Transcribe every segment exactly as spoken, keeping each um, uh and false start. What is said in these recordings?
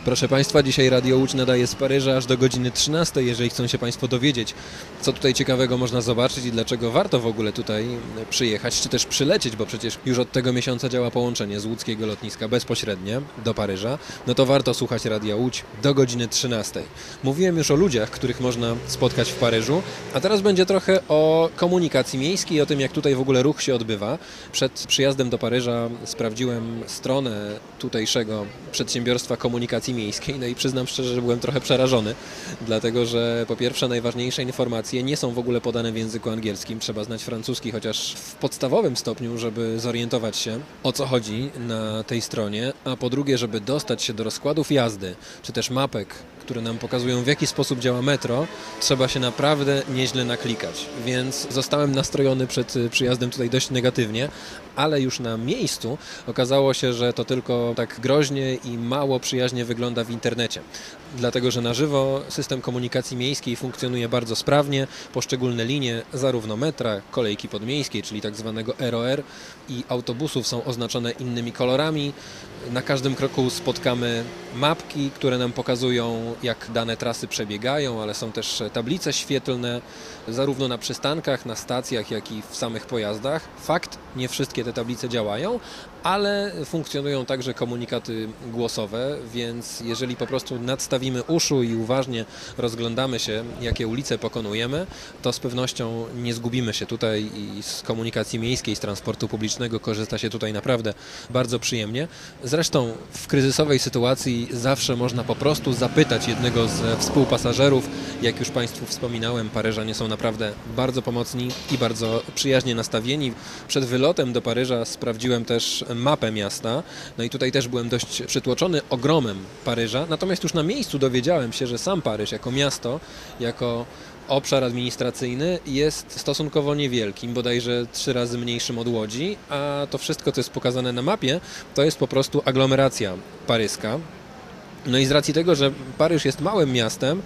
Proszę Państwa, dzisiaj Radio Łódź nadaje z Paryża aż do godziny trzynastej. Jeżeli chcą się Państwo dowiedzieć, co tutaj ciekawego można zobaczyć i dlaczego warto w ogóle tutaj przyjechać, czy też przylecieć, bo przecież już od tego miesiąca działa połączenie z łódzkiego lotniska bezpośrednie do Paryża, no to warto słuchać Radia Łódź do godziny trzynastej. Mówiłem już o ludziach, których można spotkać w Paryżu, a teraz będzie trochę o komunikacji miejskiej i o tym, jak tutaj w ogóle ruch się odbywa. Przed przyjazdem do Paryża sprawdziłem stronę tutejszego przedsiębiorstwa komunikacji miejskiej, no i przyznam szczerze, że byłem trochę przerażony, dlatego że po pierwsze najważniejsze informacje nie są w ogóle podane w języku angielskim, trzeba znać francuski chociaż w podstawowym stopniu, żeby zorientować się, o co chodzi na tej stronie, a po drugie, żeby dostać się do rozkładów jazdy, czy też mapek, które nam pokazują, w jaki sposób działa metro, trzeba się naprawdę nieźle naklikać, więc zostałem nastrojony przed przyjazdem tutaj dość negatywnie, ale już na miejscu okazało się, że to tylko tak groźnie i mało przyjaźnie wygląda w internecie. Dlatego, że na żywo system komunikacji miejskiej funkcjonuje bardzo sprawnie, poszczególne linie zarówno metra, kolejki podmiejskiej, czyli tak zwanego R O R i autobusów są oznaczone innymi kolorami. Na każdym kroku spotkamy mapki, które nam pokazują, jak dane trasy przebiegają, ale są też tablice świetlne, zarówno na przystankach, na stacjach, jak i w samych pojazdach. Fakt, nie wszystkie te tablice działają, ale funkcjonują także komunikaty głosowe, więc jeżeli po prostu nadstawimy uszu i uważnie rozglądamy się, jakie ulice pokonujemy, to z pewnością nie zgubimy się tutaj i z komunikacji miejskiej, z transportu publicznego korzysta się tutaj naprawdę bardzo przyjemnie. Zresztą w kryzysowej sytuacji zawsze można po prostu zapytać jednego z współpasażerów. Jak już Państwu wspominałem, Paryżanie są naprawdę bardzo pomocni i bardzo przyjaźnie nastawieni. Przed wylotem do Paryża sprawdziłem też mapę miasta, no i tutaj też byłem dość przytłoczony ogromem Paryża, natomiast już na miejscu dowiedziałem się, że sam Paryż jako miasto, jako obszar administracyjny jest stosunkowo niewielkim, bodajże trzy razy mniejszym od Łodzi, a to wszystko, co jest pokazane na mapie, to jest po prostu aglomeracja paryska. No i z racji tego, że Paryż jest małym miastem,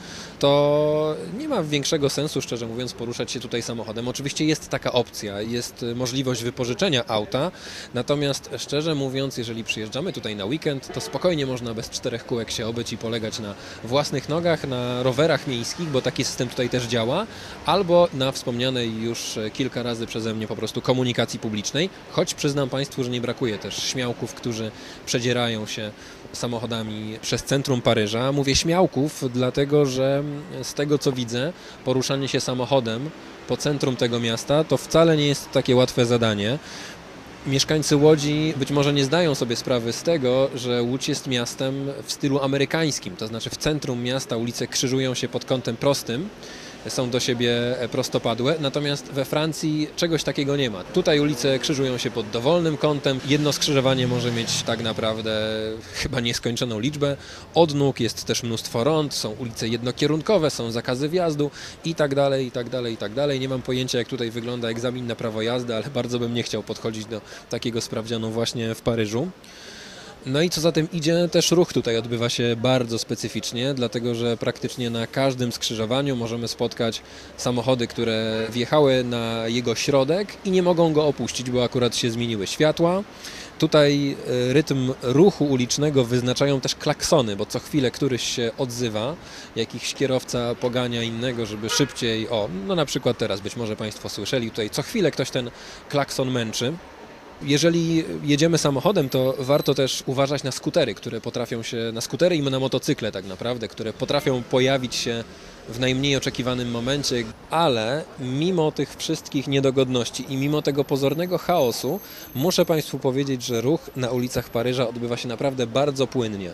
to nie ma większego sensu, szczerze mówiąc, poruszać się tutaj samochodem. Oczywiście jest taka opcja, jest możliwość wypożyczenia auta, natomiast szczerze mówiąc, jeżeli przyjeżdżamy tutaj na weekend, to spokojnie można bez czterech kółek się obyć i polegać na własnych nogach, na rowerach miejskich, bo taki system tutaj też działa, albo na wspomnianej już kilka razy przeze mnie po prostu komunikacji publicznej, choć przyznam Państwu, że nie brakuje też śmiałków, którzy przedzierają się samochodami przez centrum Paryża. Mówię śmiałków, dlatego że z tego co widzę, poruszanie się samochodem po centrum tego miasta to wcale nie jest takie łatwe zadanie. Mieszkańcy Łodzi być może nie zdają sobie sprawy z tego, że Łódź jest miastem w stylu amerykańskim, to znaczy w centrum miasta ulice krzyżują się pod kątem prostym, są do siebie prostopadłe, natomiast we Francji czegoś takiego nie ma. Tutaj ulice krzyżują się pod dowolnym kątem, jedno skrzyżowanie może mieć tak naprawdę chyba nieskończoną liczbę odnóg, jest też mnóstwo rond, są ulice jednokierunkowe, są zakazy wjazdu i tak dalej, i tak dalej, i tak dalej. Nie mam pojęcia, jak tutaj wygląda egzamin na prawo jazdy, ale bardzo bym nie chciał podchodzić do takiego sprawdzianu właśnie w Paryżu. No i co za tym idzie, też ruch tutaj odbywa się bardzo specyficznie, dlatego że praktycznie na każdym skrzyżowaniu możemy spotkać samochody, które wjechały na jego środek i nie mogą go opuścić, bo akurat się zmieniły światła. Tutaj rytm ruchu ulicznego wyznaczają też klaksony, bo co chwilę któryś się odzywa, jakiś kierowca pogania innego, żeby szybciej, o, no na przykład teraz być może Państwo słyszeli, tutaj co chwilę ktoś ten klakson męczy. Jeżeli jedziemy samochodem, to warto też uważać na skutery, które potrafią się, na skutery i na motocykle tak naprawdę, które potrafią pojawić się w najmniej oczekiwanym momencie, ale mimo tych wszystkich niedogodności i mimo tego pozornego chaosu, muszę Państwu powiedzieć, że ruch na ulicach Paryża odbywa się naprawdę bardzo płynnie.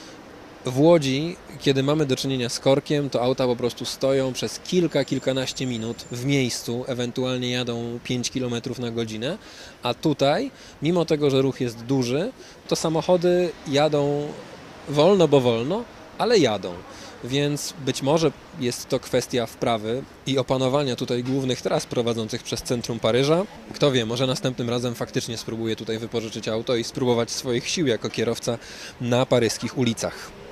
W Łodzi, kiedy mamy do czynienia z korkiem, to auta po prostu stoją przez kilka, kilkanaście minut w miejscu, ewentualnie jadą pięć kilometrów na godzinę, a tutaj, mimo tego, że ruch jest duży, to samochody jadą wolno, bo wolno, ale jadą. Więc być może jest to kwestia wprawy i opanowania tutaj głównych tras prowadzących przez centrum Paryża. Kto wie, może następnym razem faktycznie spróbuję tutaj wypożyczyć auto i spróbować swoich sił jako kierowca na paryskich ulicach.